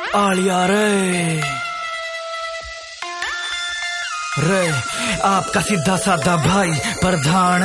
आलिया रे आपका सीधा साधा भाई प्रधान।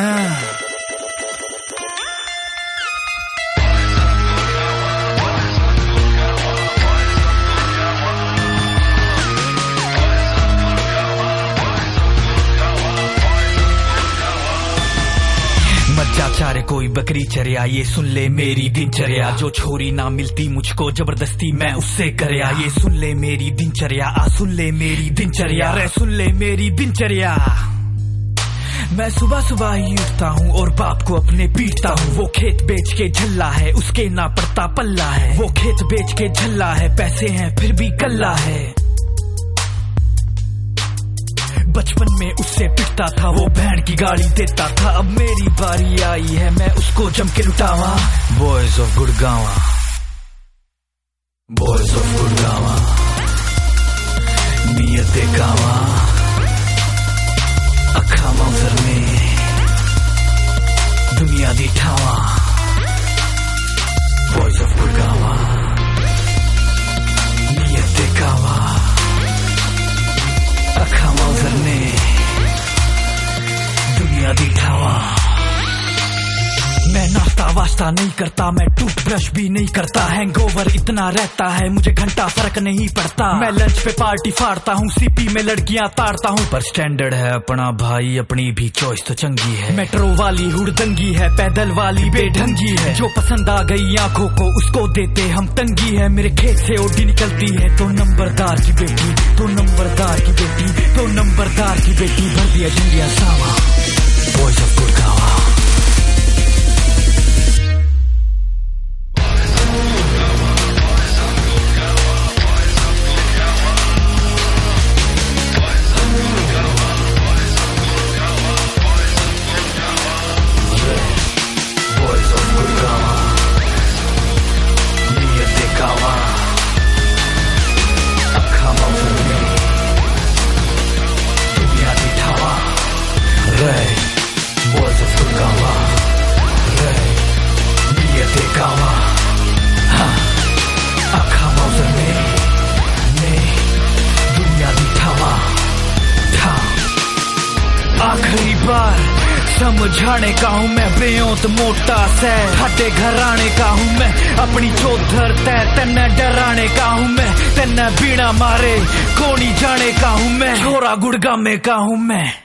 मज्जा चारे कोई बकरी चरिया, ये सुन ले मेरी दिनचर्या। जो छोरी ना मिलती मुझको जबरदस्ती मैं उससे करया। ये सुन ले मेरी दिनचर्या, सुन ले मेरी दिनचर्या, रे सुन ले मेरी दिनचर्या। मैं सुबह सुबह ही उठता हूँ और बाप को अपने पीटता हूँ। वो खेत बेच के झल्ला है, उसके ना पड़ता पल्ला है। वो खेत बेच के झल्ला है, पैसे हैं फिर भी कल्ला है। बचपन में उससे पिटता था, वो बहन की गाली देता था। अब मेरी बारी आई है, मैं उसको जम के लुटावा। बॉयज ऑफ गुड़गावा, बॉयज ऑफ गुड़गावा, नीयत देखावा, अखा मौसर में दुनिया दिखावा। बॉयज ऑफ गुड़गावा, नीयत देखावा, अखा मौसर ने दुनिया दिखावा। मैं नाश्ता वास्ता नहीं करता, मैं टूथब्रश भी नहीं करता। हैंगओवर इतना रहता है मुझे घंटा फर्क नहीं पड़ता। मैं लंच पे पार्टी फाड़ता हूँ, सीपी में लड़कियां ताड़ता हूँ। पर स्टैंडर्ड है अपना भाई, अपनी भी चॉइस तो चंगी है। मेट्रो वाली हुड़दंगी है, पैदल वाली बेढंगी है। जो पसंद आ गई आंखों को उसको देते हम तंगी है। मेरे खेत से ओडी निकलती है तो नंबरदार की बेटी, तो नंबरदार की बेटी, तो नंबरदार की बेटी। भर दिया झंडिया सावा, बॉयज ऑफ गुड़गावा। Boys of Guड़गावा, नीयत देखावा, अखा मौसर ने दुनिया दिखावा। आखिरी बार समझाने का हूँ मैं, बेयोत मोटा से हटे घराने का हूँ मैं। अपनी चौधर तेने डराने का हूँ मैं, तेने बीड़ा मारे कोनी जाने का हूँ मैं। छोरा गुड़गामे का हूँ मैं।